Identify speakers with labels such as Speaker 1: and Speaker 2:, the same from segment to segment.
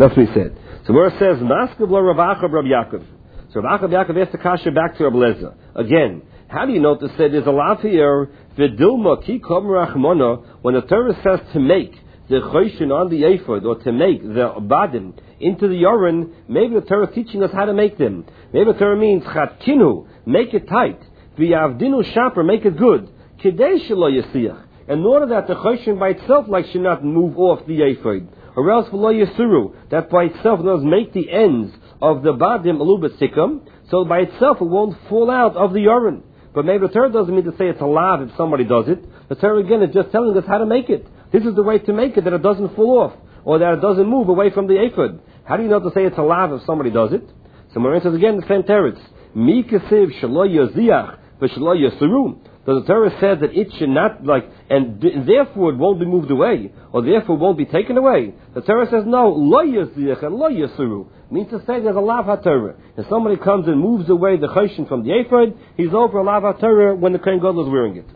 Speaker 1: That's what he said. So where it says, Maskav lo Rav Acha Rav Yaakov. So Rav Acha Yaakov asked the kasha back to Rav Lezer. Again, how do you notice that there's a lot here, V'dilma ki kom rachmona, when the Torah says to make the choshen on the ephod, or to make the badim into the yoren, maybe the Torah is teaching us how to make them. Maybe the Torah means chatkinu, make it tight. V'yavdinu shaper, make it good. Kidei shelo yasiach. In order that the choshen by itself should not move off the ephod. Or else v'lo yasuru, that by itself does make the ends of the badim alubasikam, so by itself it won't fall out of the yoren. But maybe the Torah doesn't mean to say it's allowed if somebody does it. The Torah again is just telling us how to make it. This is the way to make it, that it doesn't fall off, or that it doesn't move away from the ephod. How do you know to say it's allowed if somebody does it? So Maran says again the same teretz. Mi kesiv shelo yaziach v'shelo yasuru. So the Torah says that it should not and therefore it won't be moved away, or therefore it won't be taken away. The Torah says no, lo yaziach and lo yasuru. Means to say there's a lav ha-Torah. If somebody comes and moves away the choshen from the ephod, he's over a lav ha-Torah when the Kohen Gadol is wearing it.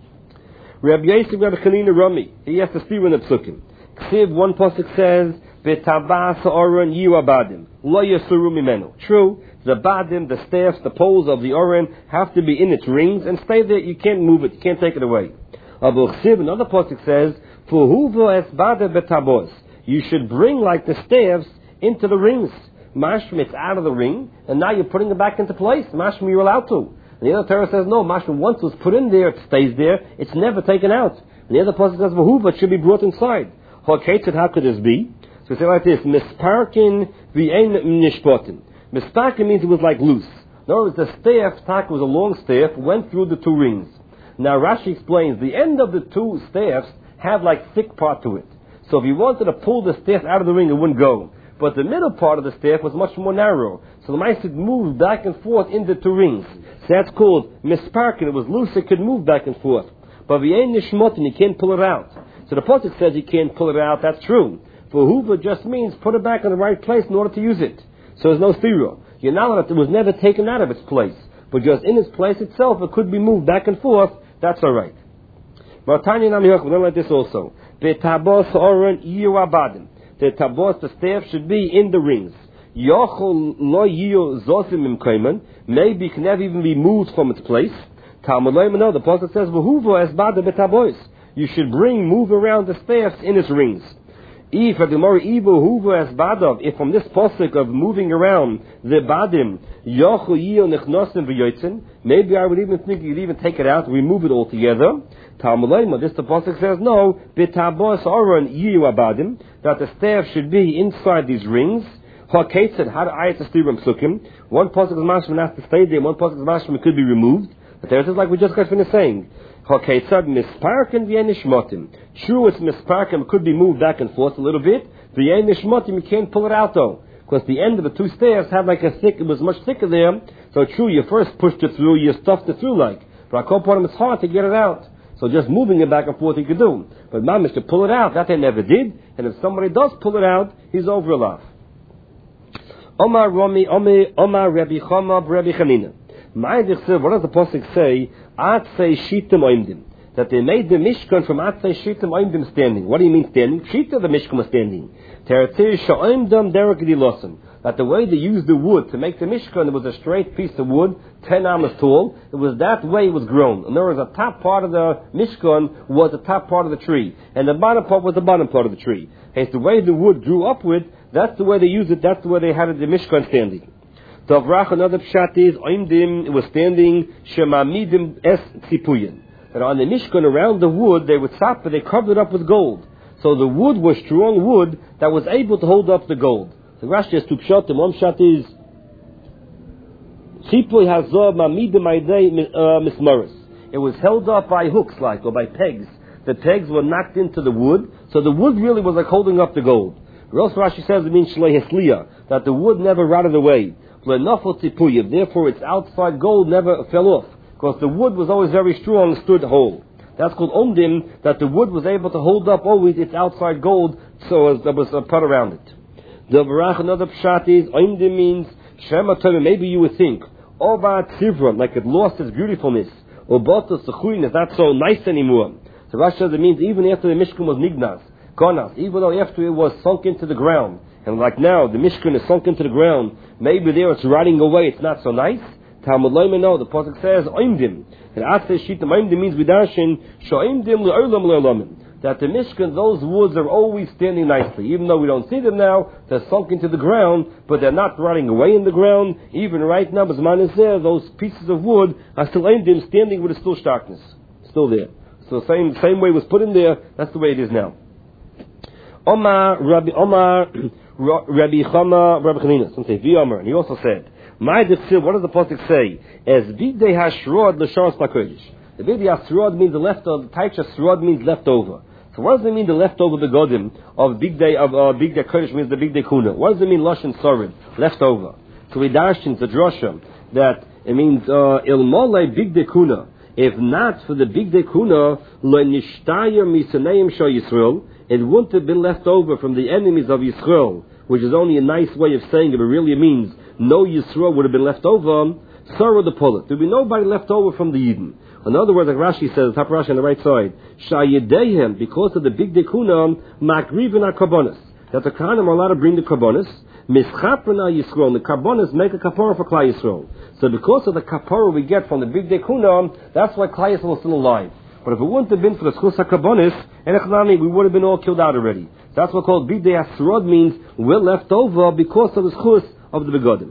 Speaker 1: Rabbi Yosef Rabbi Chanina Rami, he has to steer in the psukim. Ksiv, one pasuk says, "V'tabas ha'oren yiu abadim, lo yasuru mimenu." True, the badim, the staffs, the poles of the oren have to be in its rings and stay there. You can't move it, you can't take it away. Abu Ksiv, another pasuk says, "Fuhuvo es badim betabos." You should bring like the staffs into the rings. Mashma, it's out of the ring, and now you're putting it back into place. Mashma, you're allowed to. And the other Torah says, no, Mashma, once it's put in there, it stays there, it's never taken out. And the other person says, Vahuva, it should be brought inside. How could this be? So we say like this, Misparkin v'ein nishpotin. Misparkin means it was like loose. In other words, the staff, tak was a long staff, went through the two rings. Now Rashi explains, the end of the two staffs have like thick part to it. So if you wanted to pull the staff out of the ring, it wouldn't go. But the middle part of the staff was much more narrow. So the mice moved back and forth in the two rings. So that's called misparkin. It was loose, it could move back and forth. But v'yein nishmotin, you can't pull it out. So the pasuk says you can't pull it out, that's true. For huva just means put it back in the right place in order to use it. So there's no stira. You're not allowed, it was never taken out of its place. But just in its place itself, it could be moved back and forth, that's alright. But Tanya Namiyach, we learn like this also. V'tabos ha'oren yiu abadim. The tabos, the staff, should be in the rings. Yochol lo yiu zosim imkaiman. Maybe it can never even be moved from its place. Talmud lo yimano, the pasuk says, V'huvo es bada betabos. You should move around the staffs in its rings. If from this pasuk of moving around the badim, maybe I would even think you'd even take it out, remove it altogether. This the pasuk says no, that the staff should be inside these rings. One pasuk is mashma has to stay there, one pasuk is mashma could be removed. But there's just like we just got finished saying. True, it's misparkim, it could be moved back and forth a little bit. You can't pull it out though, because the end of the two staffs had like it was much thicker there. So true, you first pushed it through, you stuffed it through like. But I call part of it's hard to get it out. So just moving it back and forth you could do. But mamish to pull it out, that they never did. And if somebody does pull it out, he's over a laugh. Omar Rami, Omar Rabbi Chama, Rabbi Chanina. What does the pasuk say? Atzei shitim oimdim. That they made the Mishkan from Atzei shitim oimdim standing. What do you mean standing? Shita the Mishkan was standing. Teretzir sha'oimdam derek dilosim. That the way they used the wood to make the Mishkan, it was a straight piece of wood, 10 amas tall. It was that way it was grown. In other words, the top part of the Mishkan was the top part of the tree, and the bottom part was the bottom part of the tree. It's the way the wood grew upward. That's the way they used it. That's the way they had the Mishkan standing. Tavrach, another pshat is, oimdim, it was standing, shemamidim es tzipuyin. That on the Mishkan around the wood, they would stop, but they covered it up with gold. So the wood was strong wood that was able to hold up the gold. The Rashi has two pshatim. One pshat is, tzipuy hazor mamidim aidei mismaris. It was held up by hooks or by pegs. The pegs were knocked into the wood, so the wood really was like holding up the gold. Rosh Rashi says it means shlei hesliya, that the wood never rotted away. Therefore its outside gold never fell off, because the wood was always very strong, stood whole. That's called omdim, that the wood was able to hold up always its outside gold, so as there was a put around it. The Barach, another pshat is, omdim means, Shema Torah, maybe you would think, Ova Tzivra, like it lost its beautifulness, or Botos Sechuin is not so nice anymore. So Rashi says it means even after the Mishkan was Nignas, Gonas, even though after it was sunk into the ground, and like now the Mishkan is sunk into the ground, maybe there it's rotting away, it's not so nice. Talmud Loimah, no, the Pasuk says, Oimdim. And Atzeh Shita Oimdim means Vidashin, Shoimdim Le'olam Le'olamim. That the Mishkan, those woods are always standing nicely. Even though we don't see them now, they're sunk into the ground, but they're not rotting away in the ground. Even right now, Bazman is there, those pieces of wood are still Oimdim, standing with a still starkness. Still there. So same way it was put in there, that's the way it is now. Omar Rabbi Chama Rabbi Chanina, some say V'Omer, and he also said, my Dechsil, what does the Pasuk say? As Bigdei Hashrod L'Sharos Pakodesh. The Bigdei Hashrod means the leftover, Taich Hashrod means leftover. So what does it mean the leftover begodim of Bigdei Kodesh means the Bigdei Kuna? What does it mean Lashon Sorid, leftover? So we dash in the drosha that it means Ilmolei Bigdei Kuna. If not for the Bigdei Kuna, Lo Nishtayir Misaneim Shal Yisrael, it wouldn't have been left over from the enemies of Yisrael, which is only a nice way of saying it, but really means no Yisrael would have been left over. Sarah the Pullet. There would be nobody left over from the Eden. In other words, like Rashi says, top Rashi on the right side, Shayedehem, because of the Bigdei Kuna, Makrivin HaKarbonis, that the Kohanim are allowed to bring the Karbonis, Mischaprina Yisrael, the Karbonis make a kapara for Klal Yisrael. So because of the kapara we get from the Bigdei Kuna, that's why Klal Yisrael is still alive. But if it wouldn't have been for the Schus HaKarbonis, we would have been all killed out already. That's what called Bigdei Hasrod means we're left over because of the Schus of the Begodim.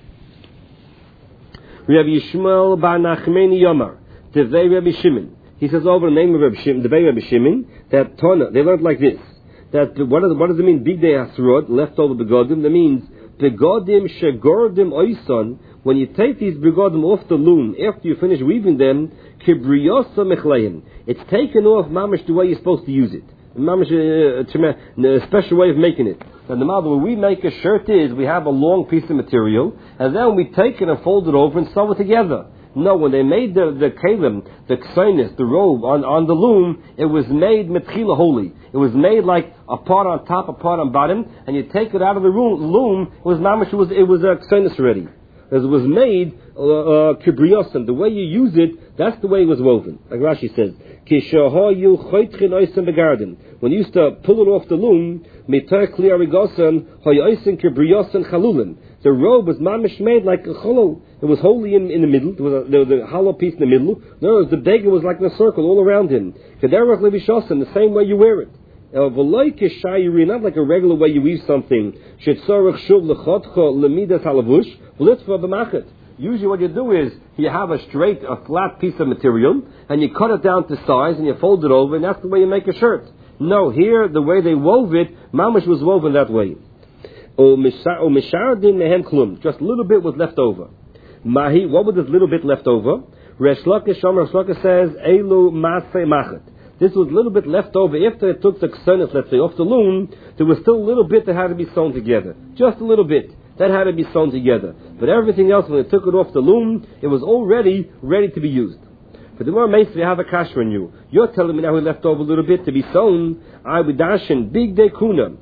Speaker 1: Rabbi Yishmael Bar Nachmeni Yomar, Devei Rabbi Shimon. He says over the name of Rabbi Shimon, Devei Rabbi Shimon, that Tona, they learned like this. That what does it mean Bigdei Hasrod, left over Begodim? That means Begodim Shegordim Oison. When you take these begodim off the loom, after you finish weaving them, kibriyosa mechleim. It's taken off mamish the way you're supposed to use it. Mamish a special way of making it. And the model when we make a shirt is we have a long piece of material, and then we take it and fold it over and sew it together. No, when they made the kalim, the ksainis, the robe on the loom, it was made metchila holy. It was made like a part on top, a part on bottom, and you take it out of the loom. It was mamish. It was a ksainis already. As it was made, kibriyosan, the way you use it, that's the way it was woven. Like Rashi says, when you used to pull it off the loom, the robe was mamish made like a cholol. It was holy in the middle. There was a hollow piece in the middle. In other words, the beggar was like in a circle all around him. The same way you wear it. Not like a regular way you weave something. Usually what you do is you have a flat piece of material and you cut it down to size and you fold it over and that's the way you make a shirt. No, here the way they wove it, mamish was woven that way. Just a little bit was left over. What was this little bit left over? Resh Lakish says, Elu Masei Machet. This was a little bit left over. After it took the ksenis, let's say, off the loom, there was still a little bit that had to be sewn together. Just a little bit. That had to be sewn together. But everything else, when they took it off the loom, it was already ready to be used. But the more makes we have a kasher on you. You're telling me now we left over a little bit to be sewn. I would dash in Bigdei Kuna.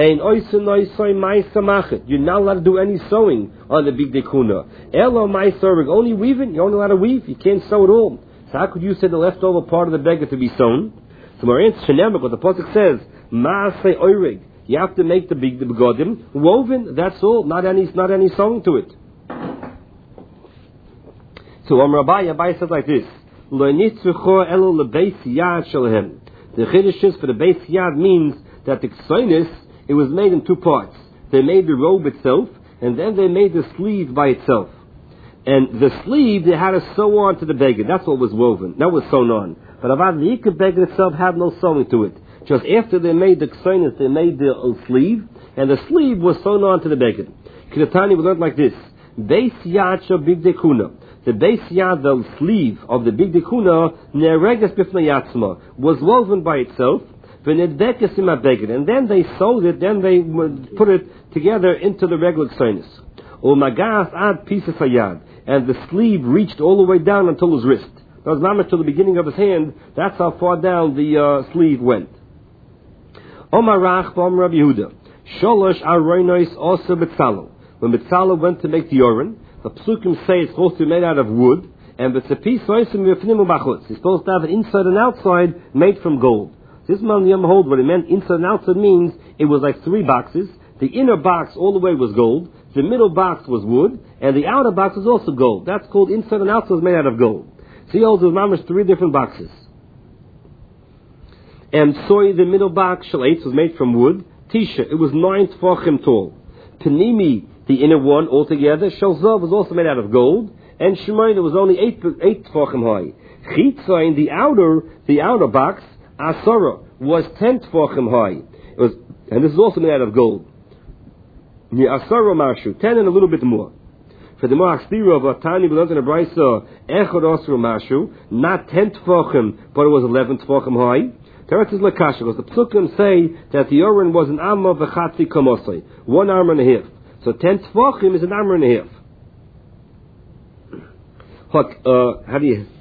Speaker 1: You're not allowed to do any sewing on the Bigdei Kuna. Only weaving. You're only allowed to weave. You can't sew at all. So how could you say the leftover part of the beggar to be sewn? So more answer, what the Pasuk says, Maasei Oirig. You have to make the begodim woven. That's all. Not any sewing to it. So Abai said like this: the chiddush is for the beis yad means that the ksainis, it was made in two parts. They made the robe itself, and then they made the sleeve by itself. And the sleeve they had to sew on to the beggar. That's what was woven. That was sewn on. But Avad the Ikar beggar itself had no sewing to it. Just after they made the ksainis, they made the sleeve, and the sleeve was sewn on to the beggar. Kidatani we learned like this: Beis Yad shel Bigdei Kuna. The Beis Yad, the sleeve of the Bigdei Kuna, nereges b'fnei yatzma, was woven by itself. V'nedbekes im beggar, and then they sewed it. Then they put it together into the regular ksainis. U'magas ad pieces hayad, and the sleeve reached all the way down until his wrist. That was not much to the beginning of his hand. That's how far down the sleeve went. Omar Rach b'Omar Rabbi Yehuda. Sholosh aronos also Betzalel. When Betzalel went to make the Oren, the Psukim say it's supposed to be made out of wood, and it's a piece it's supposed to have an inside and outside made from gold. This man Yom hold what it meant inside and outside means it was like 3 boxes. The inner box all the way was gold, the middle box was wood, and the outer box was also gold. That's called inside and outside was made out of gold. So he holds the mamish 3 different boxes. And soy, the middle box, shalates, was made from wood. Tisha, it was 9 tefachim tall. Panimi, the inner one altogether, Shalzav was also made out of gold. And Shemayna was only 8 tefachim high. Chitzain, the outer box, Asara, was 10 tefachim high. And this is also made out of gold. The Asara Mashu, 10 and a little bit more. For the Moachstira of Atani, we learned in a Brisa, Echad Asra Mashu, not 10 tefachim, but it was 11 tefachim high. Teretz is Lakasha, because the Psukim say that the Oren was an Amma v'chatzi kamosai, 1 arm and a half. So 10 tefachim is an arm and a half. How do you...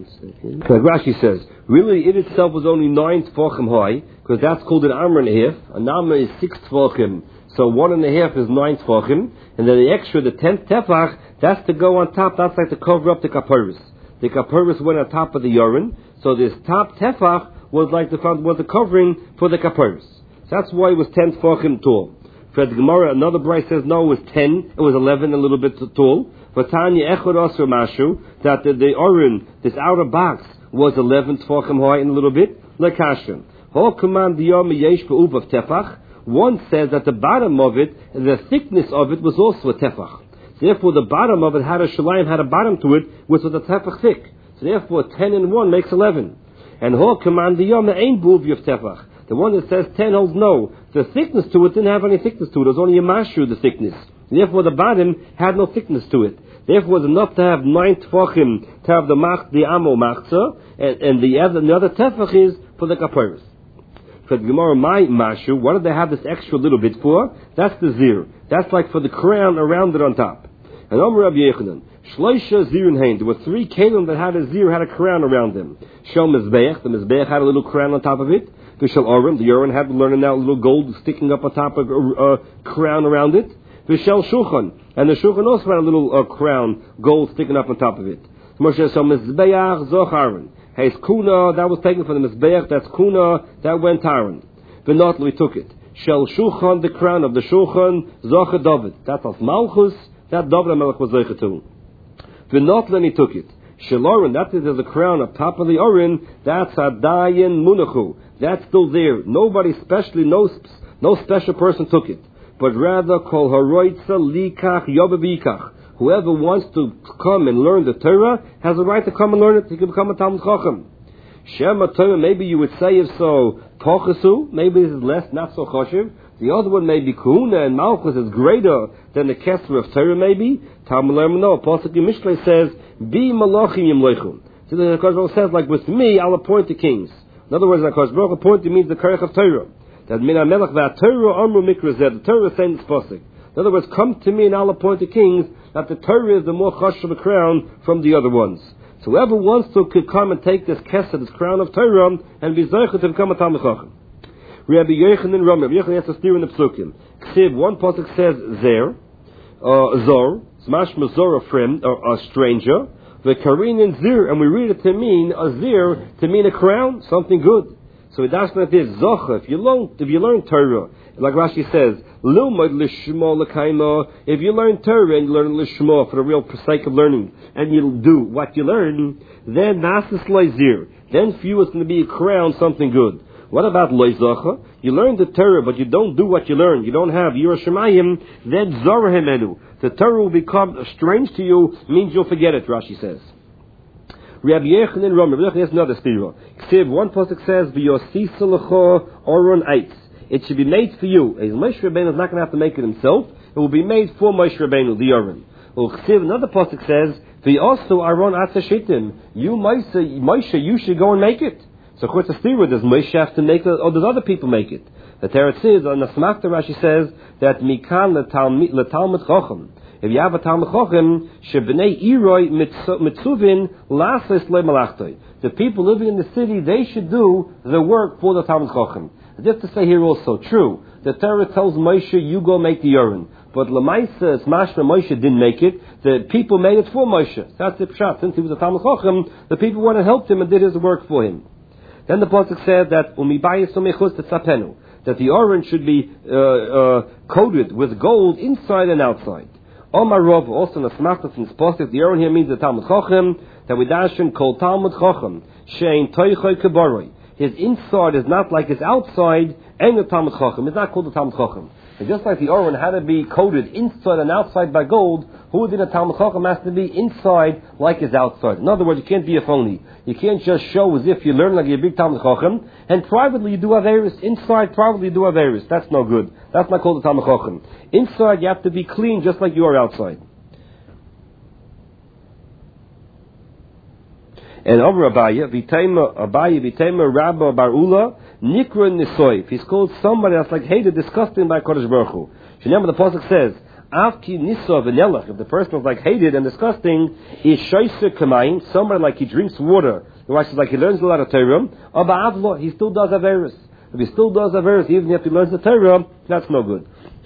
Speaker 1: Like Rashi says, really it itself was only 9 tefachim high, because that's called an arm and a half. An amma is 6 tefachim, so 1 and a half is 9 tefachim, and then the extra, the 10th tefach, that's to go on top, that's like to cover up the kaparis. The kaparis went on top of the Yoren, so this top tefach was like the covering for the kaparis. So that's why it was 10 tefachim tall. For the Gemara, another Bryce says no, it was 10, it was 11 a little bit tall. For Tanya Echad Asr Mashu, that the Oren, this outer box, was 11 tefachim high in a little bit. Lekashim. Ho command the Yom Yesh Be'uv of Tefach. One says that the bottom of it, the thickness of it was also a tefach. So therefore the bottom of it had a shalayim, had a bottom to it, which was a tefach thick. So therefore 10 and 1 makes 11. And Ho command the Yom Ein Be'uv of Tefach. The one that says 10 holds no. The thickness to it didn't have any thickness to it. It was only a mashu, the thickness. Therefore the bottom had no thickness to it. Therefore it was enough to have 9 tefachim to have the amo machzah, and the other tefach is for the kaparis. For the Gemara, my mashu, what did they have this extra little bit for? That's the zir. That's like for the crown around it on top. And Omer Rabbi Yechanan, Shloisha zirun hein. There were 3 kelim that had a zir, had a crown around them. Shel mizbeach, the mizbeach had a little crown on top of it. V'shel orim, the Oren had learning now a little gold sticking up on top of a crown around it. V'shel shulchan, and the shulchan also had a little crown, gold sticking up on top of it. Moshe, so mizbeach zoch Aaron. Hey, kuna, that was taken from the mizbeach, that's kuna, that went Aaron. V'not, we took it. Shel shulchan, the crown of the shulchan, zoch David. That's of Malchus, that David HaMelech was zoch too. V'not, then he took it. Shel Oren, that is the crown on top of the Oren, that's Adayin Munachu. That's still there. Nobody specially, no special person took it. But rather, Kol Haroitza Likach Yobabikach. Whoever wants to come and learn the Torah has a right to come and learn it. He can become a Talmud Chacham. Shema Torah, maybe you would say if so, Tochasu, maybe this is less, not so Choshev. The other one may be Kuhuna and Malchus is greater than the Kesser of Torah maybe. Talmud Lerman, no. Apostle Mishlei says, Bi Malachim Yimlechum. So the Kosh says, like with me, I'll appoint the kings. In other words, the Kosh Baruch appointed means the Kerech of Torah. That Min HaMelech V'Torah Amru Mikra Zeh. The Torah is saying this pasuk. In other words, come to me and I'll appoint the kings. That the Torah is the more chash of a crown from the other ones. So whoever wants to could come and take this kesed, this crown of Torah, and be zeicha to become a Talmid Chacham. Rabbi Yochanan Rami. Rabbi Yochanan has to steer in the psukim. Ksiv, one pasuk says zer, zor, smash mazor, a friend or a stranger. The karin and zir, and we read it to mean a zir, to mean a crown, something good. So that's not this zocha. If you learn Torah, like Rashi says, Lilmod lishma l'kaima. If you learn Torah and you learn lishma for the real sake of learning, and you do what you learn, then nasis leizir. Then for you it's going to be a crown, something good. What about leizacha? You learn the Torah, but you don't do what you learn. You don't have Yirah Shemayim. Then zorahemenu. The Torah will become strange to you. Means you'll forget it. Rashi says. Rabbi Yochanan Rami. Rabbi Yochanan has another stira. Ksiv, one pasuk says, "V'yosisa l'cho oron eitz." It should be made for you. Moshe Rabbeinu is not going to have to make it himself. It will be made for Moshe Rabbeinu, the Oren. Ksiv, another pasuk says, "V'yosu aron atzashitim." You, Moshe, you should go and make it. So, of course, the stira, does Moshe have to make it, or does other people make it? The Teretz is, on the Smachta Rashi says that mikan l'talmid chacham. If you have a Talmid Chacham, shebnei iroi mitzuvin lases le'malachtoi. The people living in the city, they should do the work for the Talmid Chacham. Just to say here also, true, the Torah tells Moshe, you go make the Yoren. But Lamaisa, it's mashma, Moshe didn't make it. The people made it for Moshe. That's the pshat. Since he was a Talmid Chacham, the people went and helped him and did his work for him. Then the pasuk said that that the orange should be coated with gold inside and outside. Omar Rav, also in the Smachtas in pasuk, the orange here means the Talmud Chochem, that we dashin kol Talmud Chochem shein toichoy keboroi. His inside is not like his outside, and the Talmud Chochem. It's not called the Talmud Chochem. And just like the Oren had to be coated inside and outside by gold, who did a Talmud Chochem has to be inside like his outside. In other words, you can't be a phony. You can't just show as if you learn like you're a big Talmud Chochem, and privately you do Averis. Inside, privately you do Averis. That's no good. That's not called the Talmud Chochem. Inside, you have to be clean just like you are outside. And over Abaye, Vitema Rabba Barula, Nikra Nisoif. He's called somebody that's like hated, disgusting by Kodesh Baruch Hu. Remember the pasuk says, Avki Nisov V'nelach. If the person was like hated and disgusting, is Shoyse Kamayin, somebody like he drinks water. The Rashi says like he learns a lot of Torah. Abba Avlo, he still does Averis. If he still does Averis, even if he learns the Torah, that's no good.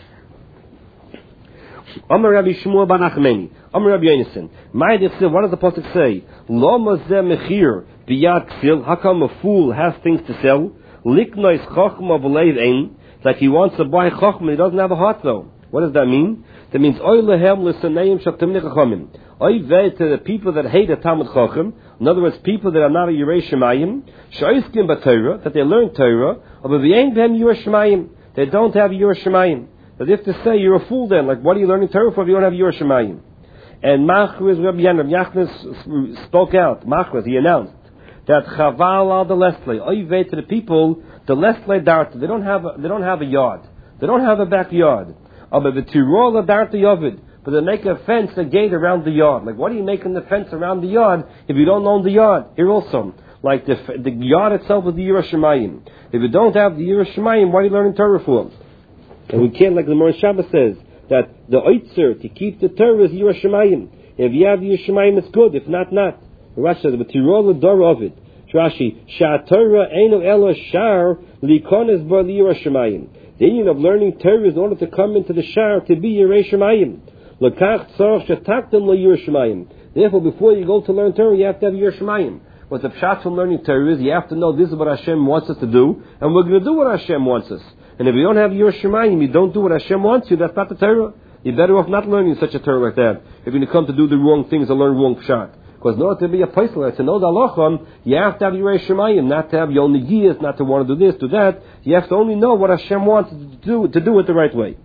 Speaker 1: Amar Rabbi Shmuel Bar Nachmani, Amar Rabbi Yonason. What does the pasuk say? Lo mazeh mechir biyad ksil. How come a fool has things to sell? Liknois chochma v'leiv ein. Like he wants to buy chochma, he doesn't have a heart though. What does that mean? That means oy lehem l'saneim shaktamni chachamim. Oy vei to the people that hate a Talmud Chochem. In other words, people that are not a Yirei Shemayim. Shoiskim b'Torah, that they learn Torah. But v'yein b'hem Yirei Shemayim. They don't have Yirei Shemayim. But if to say you're a fool then, like what are you learning Torah for if you don't have Yirei Shemayim? And Machriz Rabbi Yachnes spoke out. Machriz, he announced that Chaval al the Leslie, oy to the people, the Leslie Darta, they don't have a yard, they don't have a backyard. But the Tirol Darta Yovid, but they make a fence, a gate around the yard. Like what are you making the fence around the yard if you don't own the yard? Here also, like the yard itself is the Yirei Shemayim. If you don't have the Yirei Shemayim, what are you learning Torah for? And we can't, like the Moran Shabbos says, that the oitzer to keep the Torah is Yirei Shemayim. If you have Yirei Shemayim, it's good. If not, not. The Rashi says, "But tirol dor of it." Rashi, "Sha Torah eino elo shar likones bar Yirei Shemayim." The union of learning Torah is in order to come into the shar to be Yirei Shemayim. Lekach tzarach shetaktem lo Yirei Shemayim. Therefore, before you go to learn Torah, you have to have Yirei Shemayim. What the pshat from learning Torah is, you have to know this is what Hashem wants us to do, and we're going to do what Hashem wants us. And if you don't have Yirei Shemayim, you don't do what Hashem wants you, that's not the Torah. You're better off not learning such a Torah like that. If you're going to come to do the wrong things or learn wrong pshat. Because in order to be a paisler, to know the halachon, you have to have Yirei Shemayim, not to have your own negiyas, not to want to do this, do that. You have to only know what Hashem wants to do it the right way.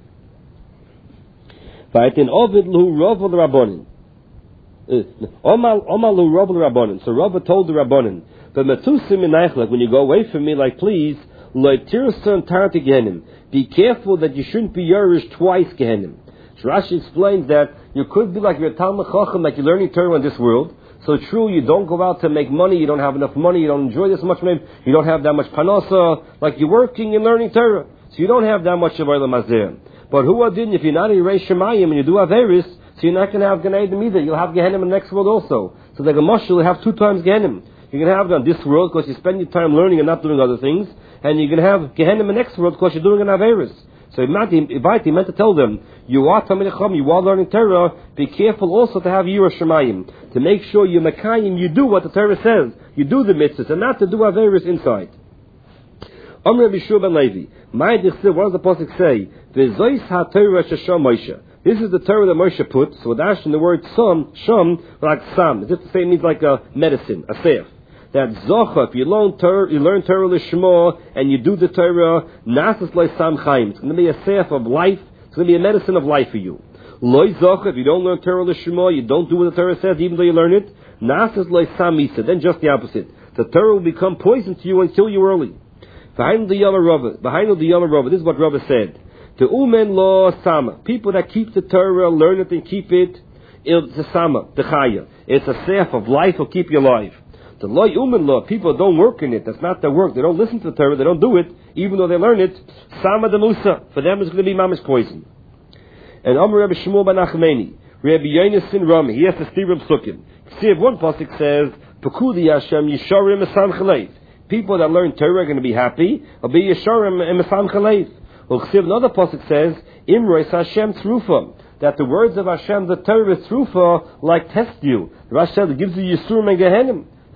Speaker 1: Right? In Ovid lu Rav l'Rabbanin. Omal lu Rav l'Rabbanin. So Rav told the Rabbanin, but metusim minaychlek, when you go away from me, like please, loitirson tar to Gehenim. Be careful that you shouldn't be Yerush twice Gehenim. Rashi explains that you could be like your Talmud Chacham, like you're learning Torah in this world. So true, you don't go out to make money, you don't have enough money, you don't enjoy this much, maybe you don't have that much panasa, like you're working and learning Torah. So you don't have that much of Olam Hazeh. But who adin, if you're not a Yirei Shemayim and you do Averis, so you're not going to have Gan Eden either. You'll have Gehenim in the next world also. So like a Moshe, you'll have 2 times Gehenim. You're going to have it on this world because you spend your time learning and not doing other things. And you're going to have Gehenim in the next world because you're doing an Averis. So he meant to tell them, you are Talmidei Chacham, you are learning Torah, be careful also to have Yirei Shemayim. To make sure you Mekayim, you do what the Torah says. You do the mitzvahs, and not to do Averis inside. Amr Rabbi Shua ben Levi. What does the pasuk say? V'zois ha-Torah shesham Moshe. This is the Torah that Moshe put. So with Ashton, the word sham, like sam, as if to say it means like a medicine, a seif. That zocha, if you learn Torah l'shma, and you do the Torah, nasas loy sam chaim. It's going to be a seif of life. It's going to be a medicine of life for you. Loy zocha, if you don't learn Torah l'shma, you don't do what the Torah says, even though you learn it, nasas loy sam misa. Then just the opposite. The Torah will become poison to you and kill you early. Behind the Yama Rava, this is what Rava said. The Umen Lo Sama, people that keep the Torah, learn it and keep it, it's a Sama, the Chaya. It's a seif of life, will keep you alive. The Lo Umen Lo, people don't work in it, that's not their work, they don't listen to the Torah, they don't do it, even though they learn it, Sama de Musa, for them it's going to be mamish poison. And Amr Rabbi Shmuel ben Nachmani, Rabbi Yonason Rami, he has to steer him Sukkim. See if one pasuk says, Pekudi Hashem Yisharim Esam Chalev. People that learn Torah are going to be happy. Or be Yesharim and Mesam Chalev. Well, another pasuk says, Imrois Hashem Tzrufa. That the words of Hashem, the Torah is Tzrufa, like test you. The Rashi says it gives you Yisurim and Gehenim.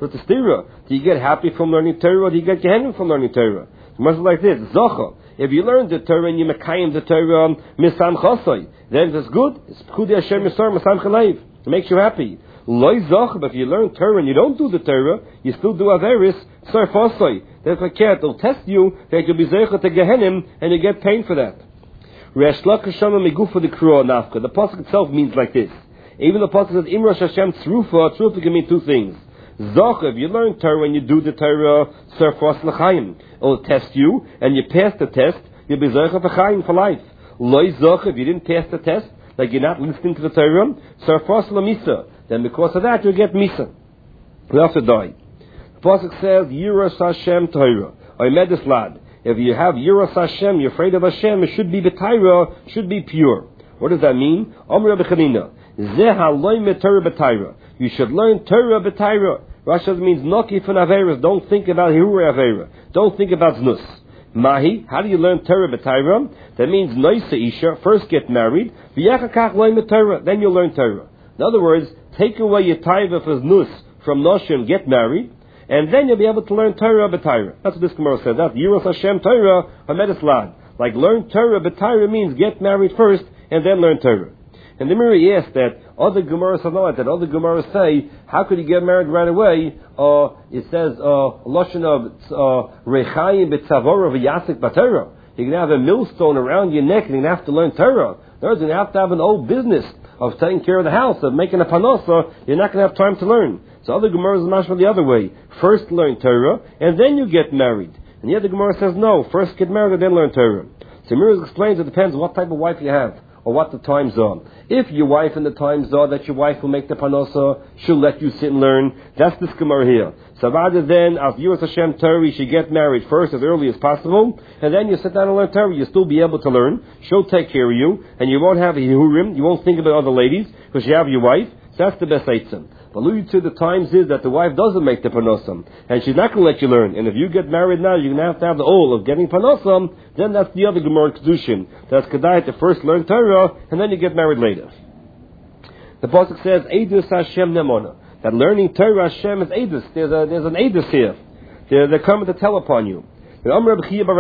Speaker 1: What's the stira? Do you get happy from learning Torah, or do you get Gehenim from learning Torah? It's much like this. Zocha. If you learn the Torah and you mekayim the Torah misam chasoi, then it's good. It's pkudi Hashem yisor misam chaleiv. It makes you happy. Loi zocha. But if you learn Torah and you don't do the Torah, you still do averis sar fasoi. That's like it'll test you that you'll be zeicha to Gehenim and you get pain for that. Resh Lakish Shama Migufa the Kruah Nafka. The pasuk itself means like this. Even the pasuk says Imrosh Hashem Tzrufa. Tzrufa can mean two things. Zoch, if you learn Torah and you do the Torah, Sarfos L'chaim, it will test you, and you pass the test, you'll be Zoch of Chaim for life. Loi Zoch, if you didn't pass the test, like you're not listening to the Torah, Sarfos L'misa, then because of that you'll get Misa. You have to die. The pasuk says, Yiras Hashem Torah. I made this lad. If you have Yiras Hashem, you're afraid of Hashem, it should be B'Taira, should be pure. What does that mean? Omri B'Chanina. Zeh haloi Torah B'Taira. You should learn Torah B'Taira. Rashi means Noki from Averas. Don't think about Hirur Avera. Don't think about Znus. Mahi, how do you learn Torah B'Taira? That means Noisa Isha, first get married, V'yachakach loim Torah, then you'll learn Torah. In other words, take away your Taiva for Znus from Noshim, get married, and then you'll be able to learn Torah B'Taira. That's what this Gemara says. That's Yiras Hashem Torah Hamedes Lad. Like learn Torah B'Taira means get married first and then learn Torah. And the Miri asked that other Gemaras know that other Gemaras say, how could you get married right away? It says Lashon of Rechayim B'Tzavora V'Yasik B'Torah. You're going to have a millstone around your neck and you're going to have to learn Torah. You're going to have an old business of taking care of the house, of making a panosa. You're not going to have time to learn. So other Gemaras is mashma the other way. First learn Torah, and then you get married. And the other Gemara says, no, first get married, and then learn Torah. So Miriam explains it depends what type of wife you have, or what the times are. If your wife and the times are that your wife will make the panosa, she'll let you sit and learn. That's this Gemara here. So rather than, as Yiras Hashem Torah, you should get married first as early as possible, and then you sit down and learn Torah. You'll still be able to learn. She'll take care of you, and you won't have a hihurim. You won't think about other ladies, because you have your wife. So that's the best eitzim. But alluded to the times is that the wife doesn't make the panosam, and she's not going to let you learn. And if you get married now, you're going to have the oil of getting panosam. Then that's the other Gemara Kedushin. That's Kedai to first learn Torah, and then you get married later. The pasuk says, Eidus Hashem Nemona. That learning Torah Hashem is Eidus. There's an Eidus here. They're coming to tell upon you. That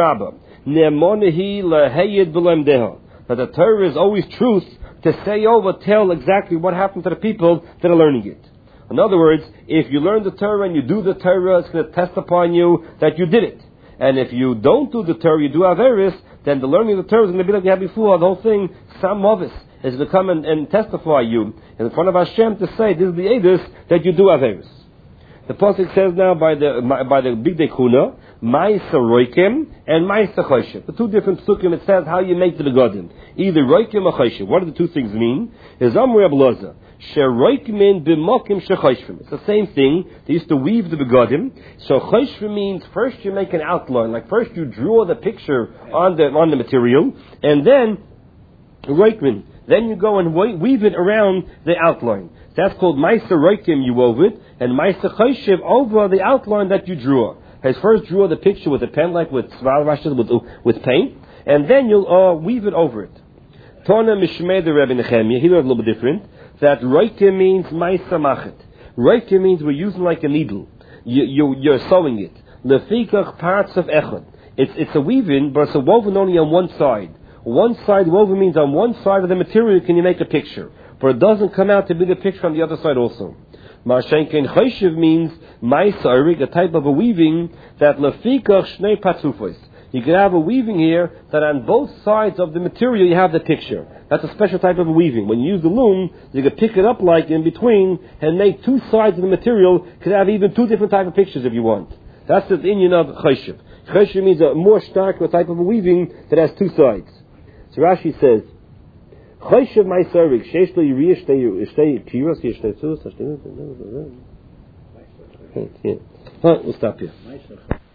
Speaker 1: the Torah is always truth to say over, tell exactly what happened to the people that are learning it. In other words, if you learn the Torah and you do the Torah, it's going to test upon you that you did it. And if you don't do the Torah, you do Averis, then the learning of the Torah is going to be like you had before. The whole thing, Sam Movis, is to come and testify you in front of Hashem to say, this is the Edus that you do Averis. The pasuk says now by the Big Dekuna, Ma'isa Roikim and Ma'isa Choshev. The two different psukim, it says how you make the begodim. Either Roikim or Choshev. What do the two things mean? Is Amri Abloza. Sheroikmin b'mokim shechoshvim. It's the same thing. They used to weave the begodim. So choshvim means first you make an outline, like first you draw the picture on the material, and then roikmin. Then you go and weave it around the outline. That's called ma'aser roikim. You wove it, and ma'aser choshev over the outline that you drew. Has first draw the picture with a pen, like with with paint, and then you'll weave it over it. Tona mishmei the Rebbe Nechemia. He learned a little bit different. That roike means ma'isa machet. Roike means we're using like a needle. You're sewing it. Lefikach parts of echad. It's a weaving, but it's a woven only on one side. One side woven means on one side of the material can you make a picture, but it doesn't come out to be the picture on the other side also. Ma'ashenken choshev means ma'isa arig, a type of a weaving that lefikach shnei patzufos. You can have a weaving here that on both sides of the material you have the picture. That's a special type of a weaving. When you use the loom, you can pick it up like in between and make two sides of the material. Could have even two different type of pictures if you want. That's the inyan of choshev. Choshev means a more stark type of a weaving that has two sides. So Rashi says, choshev ma'asarik sheish lo yiriyah shtei kiros yishtei tzuz. We'll stop here.